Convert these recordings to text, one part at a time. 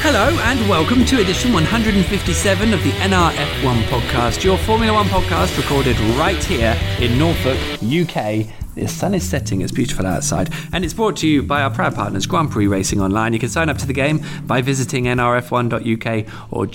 Hello and welcome to edition 157 of the NRF1 podcast, your Formula One podcast recorded right here in Norfolk, UK. The sun is setting, it's beautiful outside, and it's brought to you by our proud partners, Grand Prix Racing Online. You can sign up to the game by visiting nrf1.uk or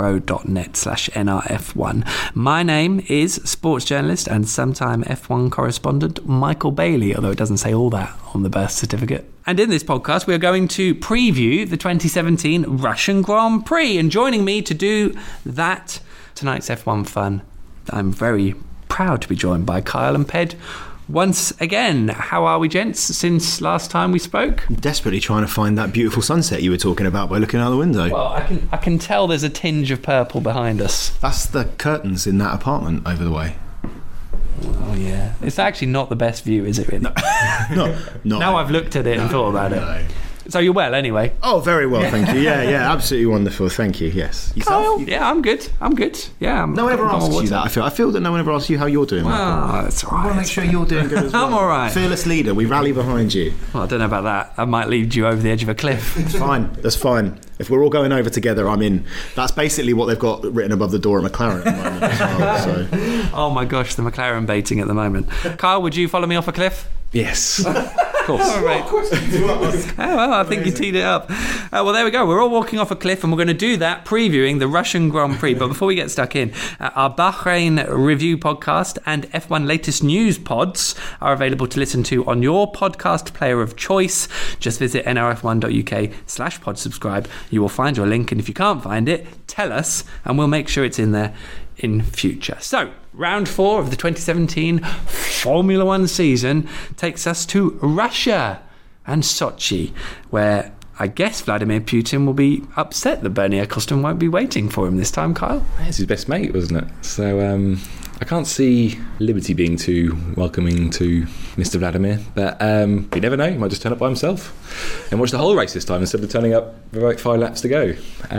gpro.net/nrf1. My name is sports journalist and sometime F1 correspondent Michael Bailey, although it doesn't say all that on the birth certificate. And in this podcast, we are going to preview the 2017 Russian Grand Prix. And joining me to do that, tonight's F1 fun, I'm very proud to be joined by Kyle and Ped once again. How are we, gents, since last time we spoke? I'm desperately trying to find that beautiful sunset you were talking about by looking out the window. Well, I can tell there's a tinge of purple behind us. That's the curtains in that apartment over the way. Oh, yeah. It's actually not the best view, is it, really? No. Now I've looked at it and thought about it. So you're well, anyway? Oh, very well, thank you. Yeah, absolutely wonderful. Thank you, yes. Yourself? Kyle? Yeah, I'm good. Yeah. No one ever asks you that, I feel that no one ever asks you how you're doing. Well, that's all right. I want to make sure you're doing good as well. I'm all right. Fearless leader, we rally behind you. Well, I don't know about that. I might lead you over the edge of a cliff. It's fine, that's fine. If we're all going over together, I'm in. That's basically what they've got written above the door at McLaren at the moment as well, so. Oh my gosh, the McLaren baiting at the moment. Kyle, would you follow me off a cliff? Yes. Of course. All right. Oh, well, I think you teed it up. Well, there we go. We're all walking off a cliff, and we're going to do that previewing the Russian Grand Prix. But before we get stuck in, our Bahrain review podcast and F1 latest news pods are available to listen to on your podcast player of choice. Just visit nrf1.uk/pod subscribe. You will find your link, and if you can't find it, tell us, and we'll make sure it's in there in future. So, round 4 of the 2017 Formula One season takes us to Russia and Sochi, where I guess Vladimir Putin will be upset that Bernie Ecclestone won't be waiting for him this time, Kyle. It's his best mate, wasn't it? So I can't see Liberty being too welcoming to Mr. Vladimir, but you never know, he might just turn up by himself and watch the whole race this time instead of turning up with like 5 laps to go.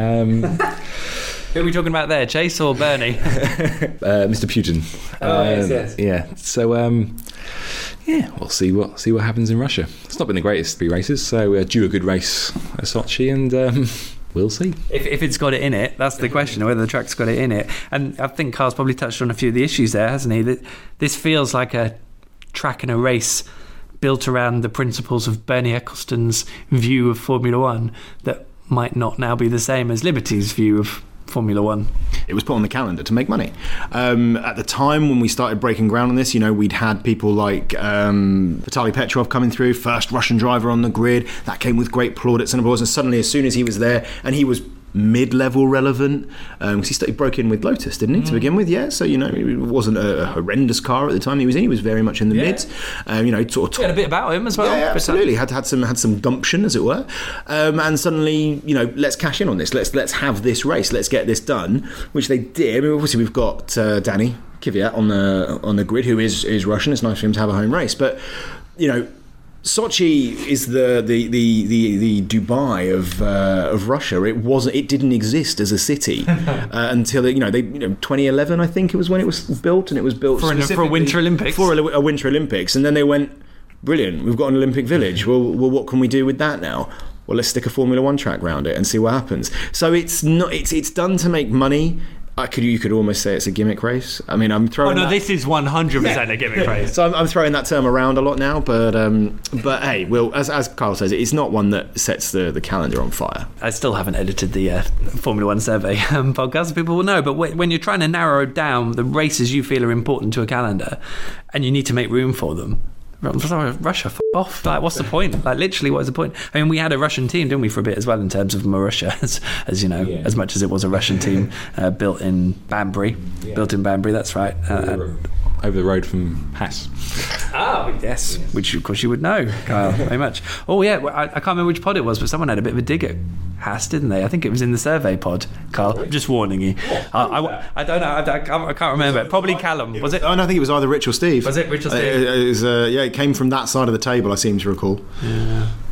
Who are we talking about there, Chase or Bernie? Mr. Putin. Yes. Yeah. So, we'll see what happens in Russia. It's not been the greatest 3 races, so due a good race at Sochi, and we'll see. If it's got it in it, that's the question, whether the track's got it in it. And I think Carl's probably touched on a few of the issues there, hasn't he? That this feels like a track and a race built around the principles of Bernie Ecclestone's view of Formula One that might not now be the same as Liberty's view of Formula One. It was put on the calendar to make money. At the time when we started breaking ground on this, we'd had people like Vitaly Petrov coming through, first Russian driver on the grid. That came with great plaudits and applause. And suddenly, as soon as he was there, and he was mid-level relevant, because he broke in with Lotus, didn't he, to begin with? Yeah, so it wasn't a horrendous car at the time he was in. He was very much in the mids. Sort of he had a bit about him as well. Yeah, absolutely. Had some gumption, as it were. And suddenly, let's cash in on this. Let's have this race. Let's get this done, which they did. Obviously, we've got Danny Kvyat on the grid, who is Russian. It's nice for him to have a home race, but Sochi is the Dubai of Russia. It didn't exist as a city until 2011, I think it was when it was built, and it was built for a Winter Olympics. For a Winter Olympics, and then they went, brilliant, we've got an Olympic Village. Well, what can we do with that now? Well, let's stick a Formula One track around it and see what happens. So it's done to make money. You could almost say it's a gimmick race. I mean, I'm throwing. This is 100% a gimmick race. So I'm throwing that term around a lot now, but hey, as Kyle says, it's not one that sets the calendar on fire. I still haven't edited the Formula One survey podcast, so people will know. But when you're trying to narrow down the races you feel are important to a calendar, and you need to make room for them, Russia, f*** off. Like, what's the point? Like, literally, what is the point? I mean, we had a Russian team, didn't we, for a bit as well, in terms of Marussia, as you know, as much as it was a Russian team built in Banbury. Yeah. Built in Banbury, that's right. Over the road from Haas. Oh, yes. Which, of course, you would know, Kyle, very much. Oh, yeah, I can't remember which pod it was, but someone had a bit of a dig at Haas, didn't they? I think it was in the survey pod, Carl. I'm just warning you. I don't know. I can't remember. Probably Callum. Was it? Oh, no, I think it was either Rich or Steve. Was it Rich or Steve? It came from that side of the table, I seem to recall. Yeah.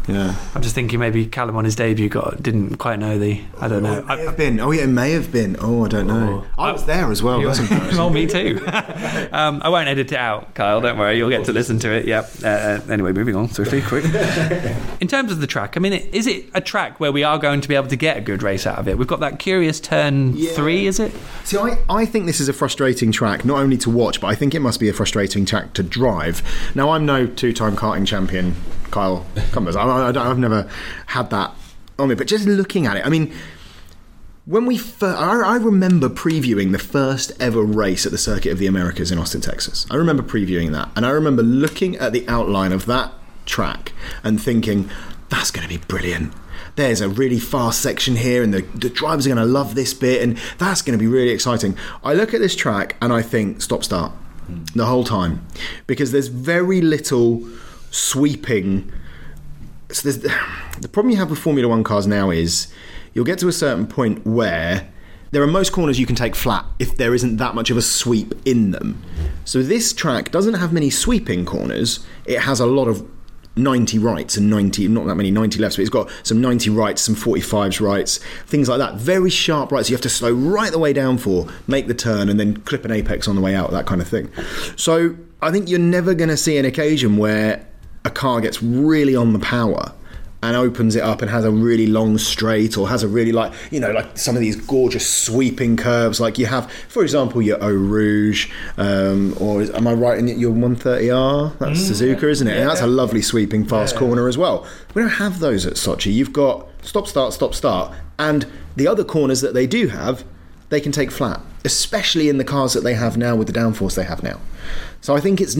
Yeah. I'm just thinking maybe Callum on his debut didn't quite know I don't know. It may have been. Oh, yeah, it may have been. Oh, I don't know. I was there as well. That's embarrassing. Well, me too. I won't edit it out, Kyle. Don't worry. You'll get to listen to it. Yep. Anyway, moving on swiftly, quick. In terms of the track, I mean, is it a track where we are going to be able to get a good race out of it? We've got that curious turn 3, is it? See, I think this is a frustrating track, not only to watch, but I think it must be a frustrating track to drive. Now, I'm no 2-time karting champion, Kyle Cumbers. I've never had that on me, but just looking at it, I mean, when I remember previewing the first ever race at the Circuit of the Americas in Austin, Texas. I remember previewing that, and I remember looking at the outline of that track and thinking, that's going to be brilliant. There's a really fast section here, and the drivers are going to love this bit, and that's going to be really exciting. I look at this track and I think, stop-start the whole time, because there's very little sweeping. So the problem you have with Formula One cars now is you'll get to a certain point where there are most corners you can take flat if there isn't that much of a sweep in them. So this track doesn't have many sweeping corners. It has a lot of 90 rights and 90, not that many 90 lefts, but it's got some 90 rights, some 45s rights, things like that. Very sharp rights you have to slow right the way down for, make the turn, and then clip an apex on the way out, that kind of thing. So I think you're never going to see an occasion where a car gets really on the power and opens it up and has a really long straight, or has a really like some of these gorgeous sweeping curves like you have, for example, your Eau Rouge, or am I right in your 130R? That's Suzuka, isn't it? Yeah. And that's a lovely sweeping fast corner as well. We don't have those at Sochi. You've got stop, start, and the other corners that they do have, they can take flat, especially in the cars that they have now with the downforce they have now. So I think it's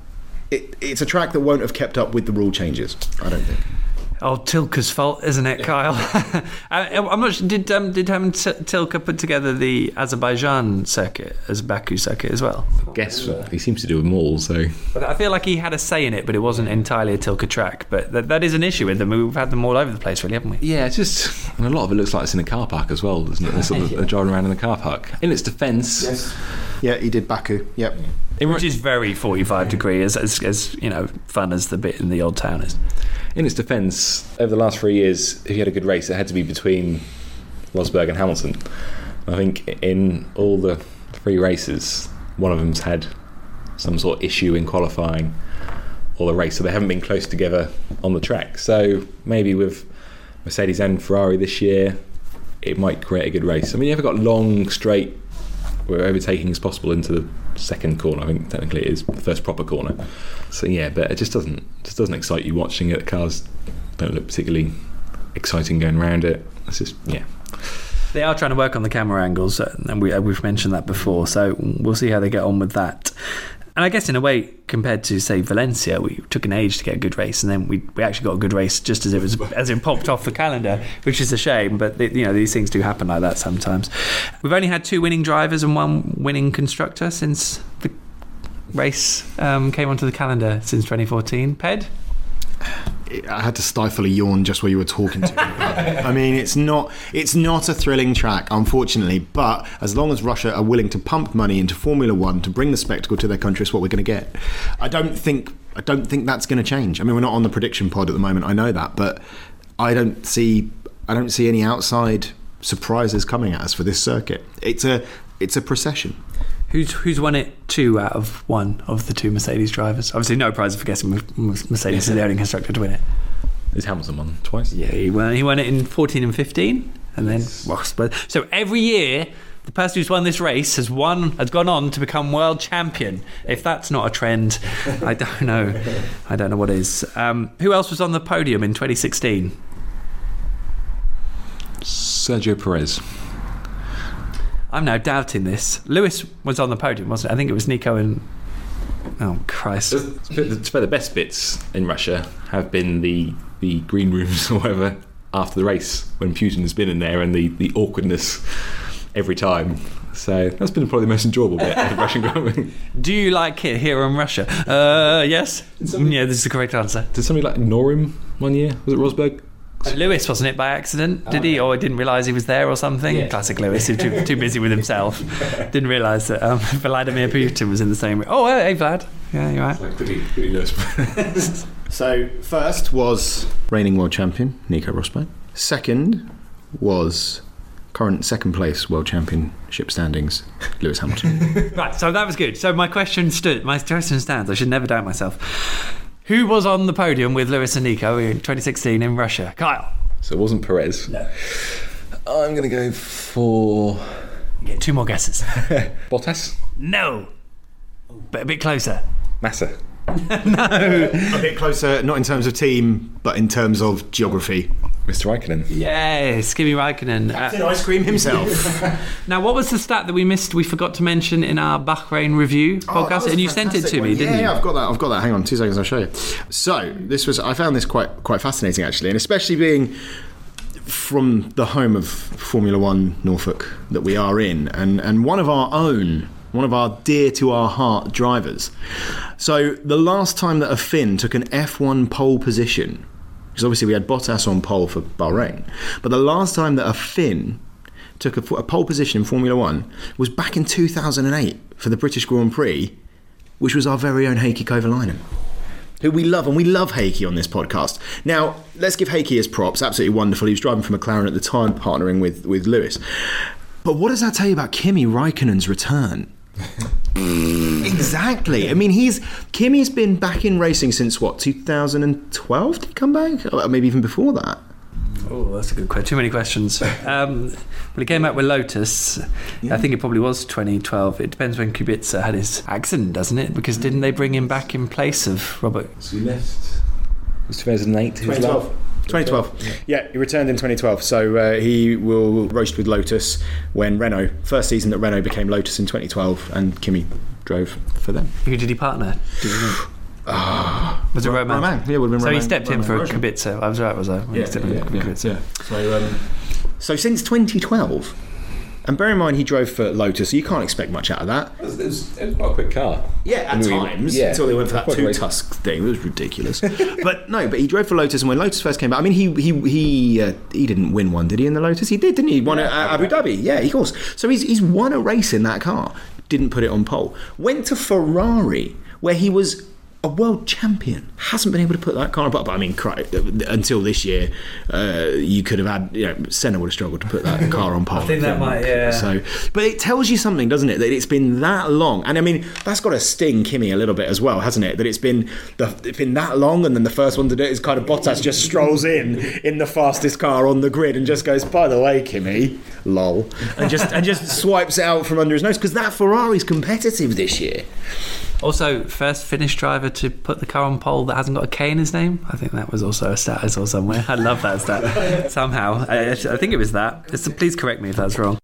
a track that won't have kept up with the rule changes, I don't think. Oh, Tilke's fault, isn't it, Kyle? I'm not sure, did Hermann Tilke put together the Azerbaijan circuit as Baku circuit as well? I guess he seems to do them all, so... But I feel like he had a say in it, but it wasn't entirely a Tilke track. But that is an issue with them. We've had them all over the place, really, haven't we? Yeah, it's just... And a lot of it looks like it's in a car park as well, doesn't it? They're sort of driving around in the car park. In its defence... Yes. Yeah, he did Baku, yep. Which is very 45 degree, as fun as the bit in the Old Town is. In its defence, over the last 3 years, if you had a good race, it had to be between Rosberg and Hamilton. I think in all the 3 races, one of them's had some sort of issue in qualifying or the race, so they haven't been close together on the track. So maybe with Mercedes and Ferrari this year, it might create a good race. I mean, you haven't got long, straight, where overtaking is possible into the second corner. I think technically it is the first proper corner. So yeah, but it just doesn't excite you watching it. The cars don't look particularly exciting going around it. It's just, yeah. They are trying to work on the camera angles, and we've mentioned that before, so we'll see how they get on with that. And I guess in a way, compared to, say, Valencia, we took an age to get a good race, and then we actually got a good race just as it popped off the calendar, which is a shame. But these things do happen like that sometimes. We've only had 2 winning drivers and 1 winning constructor since the race came onto the calendar since 2014. Ped? I had to stifle a yawn just while you were talking to me. I mean, it's not a thrilling track, unfortunately, but as long as Russia are willing to pump money into Formula One to bring the spectacle to their country, it's what we're going to get. I don't think that's going to change. I mean, we're not on the prediction pod at the moment, I know that, but I don't see any outside surprises coming at us for this circuit. It's a procession. Who's won it 2 out of 1 of the 2 Mercedes drivers? Obviously, no prize for guessing Mercedes is the only constructor to win it. Is Hamilton won twice? Yeah, he won it in 14 and 15, and then Rosberg. So every year, the person who's won this race has gone on to become world champion. If that's not a trend, I don't know. I don't know what is. Who else was on the podium in 2016? Sergio Perez. I'm now doubting this. Lewis was on the podium, wasn't it? I think it was Nico and... Oh, Christ. The best bits in Russia have been the green rooms or whatever after the race, when Putin has been in there, and the awkwardness every time. So that's been probably the most enjoyable bit of the Russian Grand Prix. Do you like it here in Russia? Yes. Yeah, this is the correct answer. Did somebody ignore him one year? Was it Rosberg? Lewis, wasn't it, by accident? Did he? Or didn't realise he was there or something? Yeah. Classic Lewis, he was too busy with himself. Didn't realise that Vladimir Putin was in the same room. Oh, hey, Vlad. Yeah, you're right. Pretty nervous. So first was reigning world champion Nico Rosberg. Second was current second place world championship standings Lewis Hamilton. Right, so that was good. So my question stands. I should never doubt myself. Who was on the podium with Lewis and Nico in 2016 in Russia? Kyle. So it wasn't Perez. No. I'm going to go for... You get 2 more guesses. Bottas? No. But a bit closer. Massa? No. A bit closer, not in terms of team, but in terms of geography. Mr. Raikkonen? Yes, Kimi Raikkonen. Captain Ice Cream himself. Now, what was the stat that we forgot to mention in our Bahrain review podcast? And you sent it to me, didn't you? Yeah, I've got that. Hang on, 2 seconds, I'll show you. So, I found this quite fascinating, actually, and especially being from the home of Formula One Norfolk that we are in, and one of our dear to our heart drivers. So, the last time that a Finn took an F1 pole position, because obviously we had Bottas on pole for Bahrain, but the last time that a Finn took a pole position in Formula One was back in 2008 for the British Grand Prix, which was our very own Heikki Kovalainen, who we love, and we love Heikki on this podcast. Now, let's give Heikki his props. Absolutely wonderful. He was driving for McLaren at the time, partnering with Lewis. But what does that tell you about Kimi Raikkonen's return? Exactly. I mean, Kimi's been back in racing since 2012? Did he come back? Or maybe even before that. Oh, that's a good question. Too many questions. Well, he came out with Lotus. Yeah. I think it probably was 2012. It depends when Kubica had his accident, doesn't it? Because didn't they bring him back in place of Robert? So he left. It was 2008. 2012. Yeah, he returned in 2012. So he will roast with Lotus when Renault, first season that Renault became Lotus in 2012, and Kimi drove for them. Who did he partner? Was it Roman? Yeah, would have been so Roman. He stepped in for Kubica. I was right, was I? Yeah. So since 2012, and bear in mind he drove for Lotus, so you can't expect much out of that. It was quite a quick car. Yeah, at times, until they went for that two-tusk thing. It was ridiculous. But he drove for Lotus, and when Lotus first came out, I mean, he didn't win one, did he, in the Lotus? He did, didn't he? He won at Abu Dhabi. Yeah, of course. So he's won a race in that car. Didn't put it on pole. Went to Ferrari, where he was a world champion. Hasn't been able to put that car on pole. But I mean, until this year, you could have had, Senna would have struggled to put that car on pole. I think that might, yeah. So, but it tells you something, doesn't it, that it's been that long. And I mean, that's got to sting Kimi a little bit as well, hasn't it? That it's been that long, and then the first one to do it is kind of Bottas just strolls in the fastest car on the grid and just goes, by the way, Kimi, lol, and just swipes it out from under his nose, because that Ferrari's competitive this year. Also, first Finnish driver to put the car on pole that hasn't got a K in his name. I think that was also a stat I saw somewhere. I love that stat. Somehow. I think it was that. Please correct me if that's wrong.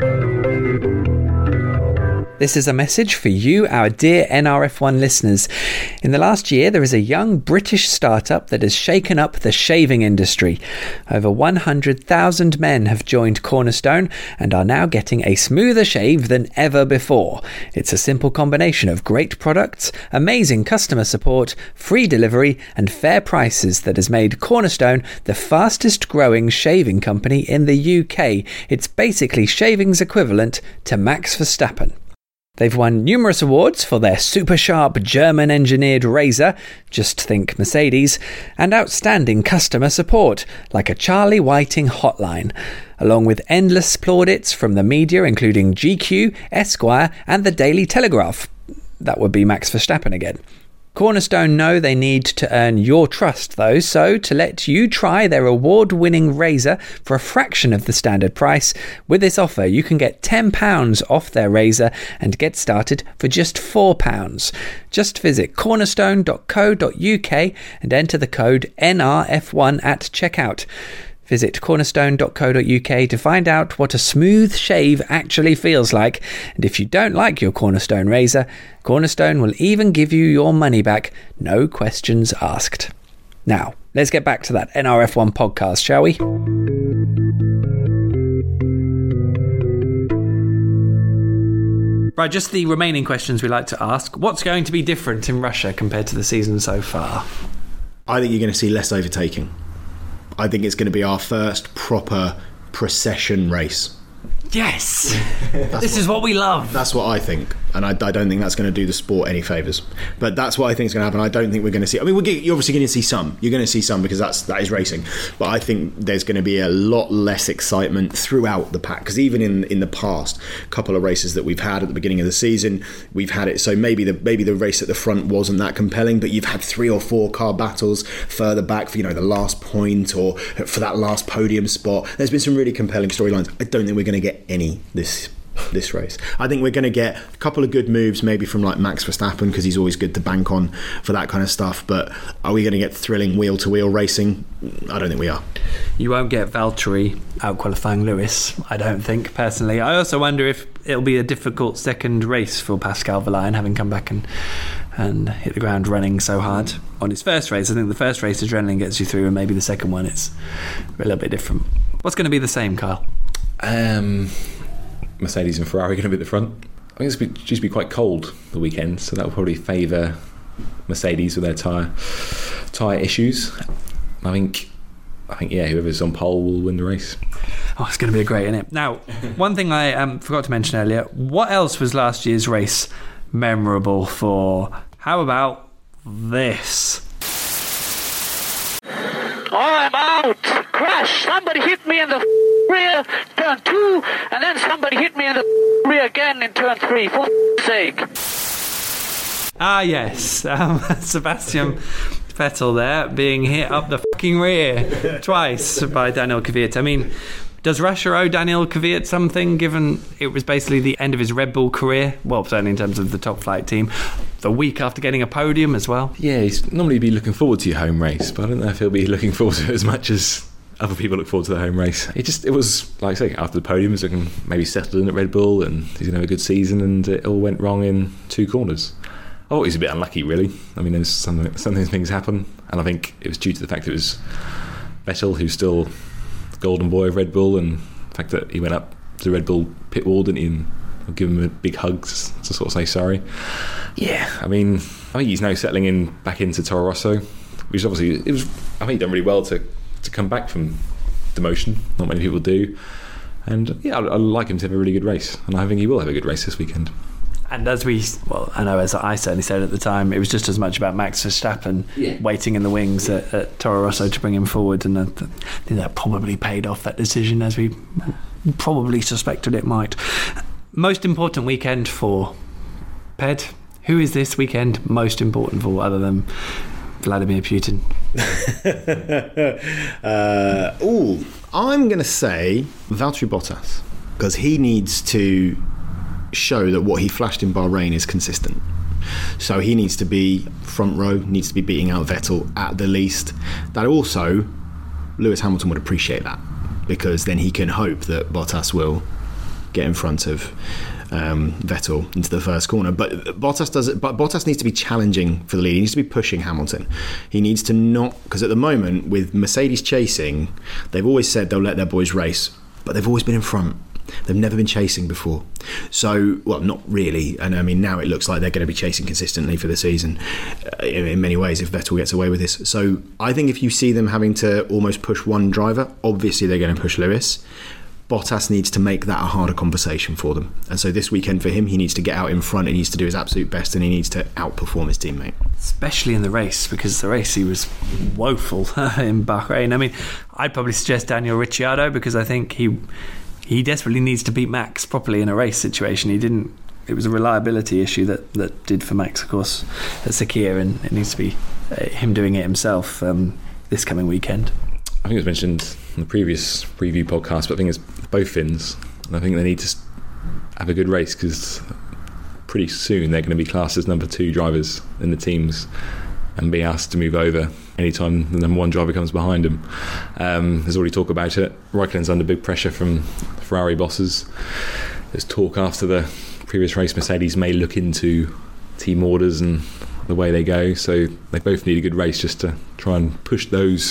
This is a message for you, our dear NRF1 listeners. In the last year, there is a young British startup that has shaken up the shaving industry. Over 100,000 men have joined Cornerstone and are now getting a smoother shave than ever before. It's a simple combination of great products, amazing customer support, free delivery, and fair prices that has made Cornerstone the fastest growing shaving company in the UK. It's basically shaving's equivalent to Max Verstappen. They've won numerous awards for their super sharp German-engineered razor, just think Mercedes, and outstanding customer support, like a Charlie Whiting hotline, along with endless plaudits from the media including GQ, Esquire and the Daily Telegraph. That would be Max Verstappen again. Cornerstone know they need to earn your trust, though, so to let you try their award-winning razor for a fraction of the standard price, with this offer you can get £10 off their razor and get started for just £4. Just visit cornerstone.co.uk and enter the code NRF1 at checkout. Visit cornerstone.co.uk to find out what a smooth shave actually feels like. And if you don't like your Cornerstone razor, Cornerstone will even give you your money back, no questions asked. Now, let's get back to that NRF1 podcast, shall we? Right, just the remaining questions we like to ask. What's going to be different in Russia compared to the season so far? I think you're going to see less overtaking. I think it's going to be our first proper procession race. Yes! This is what we love. That's what I think, and I don't think that's going to do the sport any favours. But that's what I think is going to happen. I don't think we're going to see. I mean, you're obviously going to see some. You're going to see some because that is racing. But I think there's going to be a lot less excitement throughout the pack, because even in the past couple of races that we've had at the beginning of the season, we've had it. So maybe the race at the front wasn't that compelling, but you've had 3 or 4 car battles further back for the last point or for that last podium spot. There's been some really compelling storylines. I don't think we're going to get any this race. I think we're going to get a couple of good moves, maybe from like Max Verstappen, because he's always good to bank on for that kind of stuff. But are we going to get thrilling wheel-to-wheel racing? I don't think we are. You won't get Valtteri out-qualifying Lewis, I don't think, personally. I also wonder if it'll be a difficult second race for Pascal Wehrlein, having come back and hit the ground running so hard on his first race. I think the first race adrenaline gets you through, and maybe the second one it's a little bit different. What's going to be the same, Kyle? Mercedes and Ferrari going to be at the front. I think it's due to be quite cold the weekend, so that will probably favour Mercedes with their tyre issues. I think whoever's on pole will win the race. Oh, it's going to be great, isn't it? Now, one thing I forgot to mention earlier, what else was last year's race memorable for? How about this? I'm out! Crash! Somebody hit me in the rear, turn 2, and then somebody hit me in the rear again in turn 3, for sake. Ah, yes. Sebastian Vettel there, being hit up the fucking rear twice by Daniel Kvyat. I mean, does Russia owe Daniel Kvyat something, given it was basically the end of his Red Bull career? Well, certainly in terms of the top flight team. The week after getting a podium as well. Yeah, he's normally be looking forward to your home race, but I don't know if he'll be looking forward to it as much as other people look forward to the home race. It was, like I say, after the podium, he was looking maybe settled in at Red Bull and he's going to have a good season, and it all went wrong in 2 corners. I thought he was a bit unlucky, really. I mean, there's some things happen, and I think it was due to the fact that it was Vettel who's still the golden boy of Red Bull, and the fact that he went up to the Red Bull pit wall, didn't he, and give him a big hug to sort of say sorry. Yeah, I think he's now settling back into Toro Rosso, which obviously I think he's done really well to come back from demotion. Not many people do, and yeah, I'd like him to have a really good race, and I think he will have a good race this weekend. And as I certainly said at the time, it was just as much about Max Verstappen waiting in the wings at Toro Rosso to bring him forward, and I think that probably paid off, that decision, as we probably suspected it might. Most important weekend for Ped. Who is this weekend most important for, other than Vladimir Putin? I'm going to say Valtteri Bottas, because he needs to show that what he flashed in Bahrain is consistent. So he needs to be front row, needs to be beating out Vettel at the least. That also, Lewis Hamilton would appreciate that, because then he can hope that Bottas will get in front of Vettel into the first corner. But Bottas needs to be challenging for the lead. He needs to be pushing Hamilton. He needs to not, because at the moment with Mercedes chasing, they've always said they'll let their boys race, but they've always been in front. They've never been chasing before. So, well, not really. And I mean, now it looks like they're going to be chasing consistently for the season in many ways if Vettel gets away with this. So I think if you see them having to almost push one driver, obviously they're going to push Lewis. Bottas needs to make that a harder conversation for them. And so this weekend for him, he needs to get out in front, he needs to do his absolute best, and he needs to outperform his teammate. Especially in the race, because the race he was woeful in Bahrain. I mean, I'd probably suggest Daniel Ricciardo, because I think he desperately needs to beat Max properly in a race situation. He didn't. It was a reliability issue that did for Max, of course, at Sakir, and it needs to be him doing it himself this coming weekend. I think it was mentioned in the previous preview podcast, but I think it's both Finns, and I think they need to have a good race, because pretty soon they're going to be classed as number 2 drivers in the teams and be asked to move over anytime the number 1 driver comes behind them. There's already talk about it. Raikkonen's under big pressure from Ferrari bosses. There's talk after the previous race Mercedes may look into team orders and the way they go, so they both need a good race just to try and push those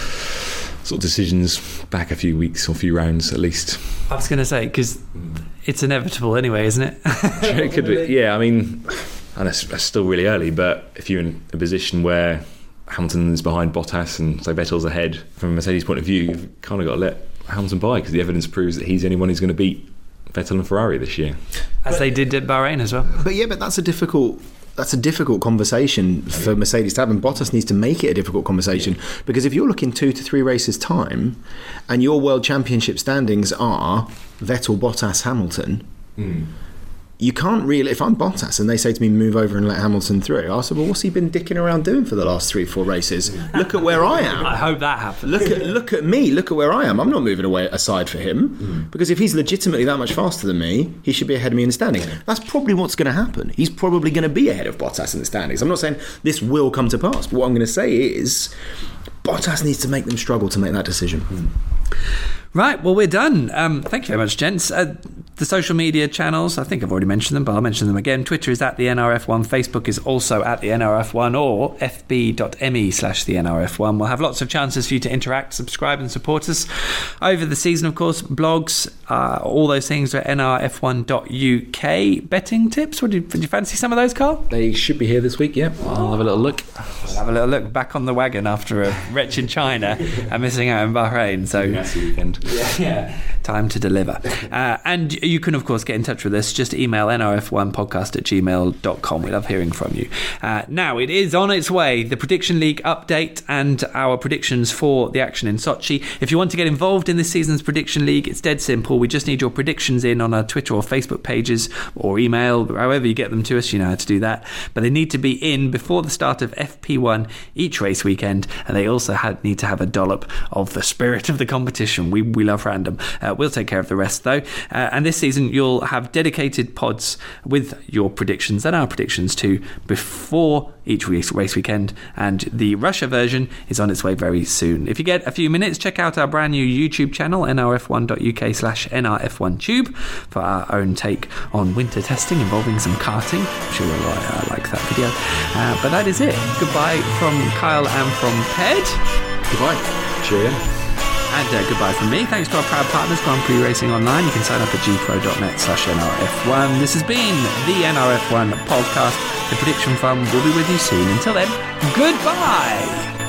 sort of decisions back a few weeks or a few rounds at least. I was going to say, because it's inevitable anyway, isn't it? It could be, yeah. I mean, and it's still really early, but if you're in a position where Hamilton is behind Bottas and so Vettel's ahead, from a Mercedes point of view, you've kind of got to let Hamilton by, because the evidence proves that he's the only one who's going to beat Vettel and Ferrari this year. As they did at Bahrain as well. But that's a difficult conversation for Mercedes to have, and Bottas needs to make it a difficult conversation, because if you're looking 2 to 3 races time and your world championship standings are Vettel, Bottas, Hamilton, you can't really, if I'm Bottas and they say to me move over and let Hamilton through, I'll say, well, what's he been dicking around doing for the last 3-4 races? Look at where I am. I hope that happens. Look at me, look at where I am. I'm not moving away aside for him, because if he's legitimately that much faster than me, he should be ahead of me in the standings. That's probably what's going to happen. He's probably going to be ahead of Bottas in the standings. I'm not saying this will come to pass, but what I'm going to say is Bottas needs to make them struggle to make that decision. Right, well, we're done. Thank you very much, gents. The social media channels, I think I've already mentioned them, but I'll mention them again. Twitter is at the NRF1. Facebook is also at the NRF1, or fb.me/the NRF1. We'll have lots of chances for you to interact, subscribe and support us over the season, of course. Blogs, all those things are at nrf1.uk. Betting tips, would you fancy some of those, Carl? They should be here this week, yeah. I'll have a little look. We'll have a little look back on the wagon after a wretch in China and missing out in Bahrain. So Messy weekend. Yeah, time to deliver. And you can, of course, get in touch with us. Just email nrf1podcast@gmail.com. We love hearing from you. Now, it is on its way, the Prediction League update and our predictions for the action in Sochi. If you want to get involved in this season's Prediction League, it's dead simple. We just need your predictions in on our Twitter or Facebook pages, or email, however you get them to us, you know how to do that. But they need to be in before the start of FP1 each race weekend, and they also need to have a dollop of the spirit of the competition. We love random. We'll take care of the rest, though. And this season, you'll have dedicated pods with your predictions and our predictions too before each race weekend. And the Russia version is on its way very soon. If you get a few minutes, check out our brand new YouTube channel, nrf1.uk/nrf1tube, for our own take on winter testing involving some karting. I'm sure you'll like that video. But that is it. Goodbye from Kyle and from Ped. Goodbye. Cheerio. And goodbye from me. Thanks to our proud partners, Grand Prix Racing Online. You can sign up at gpro.net/NRF1. This has been the NRF1 podcast. The Prediction Fund will be with you soon. Until then, goodbye.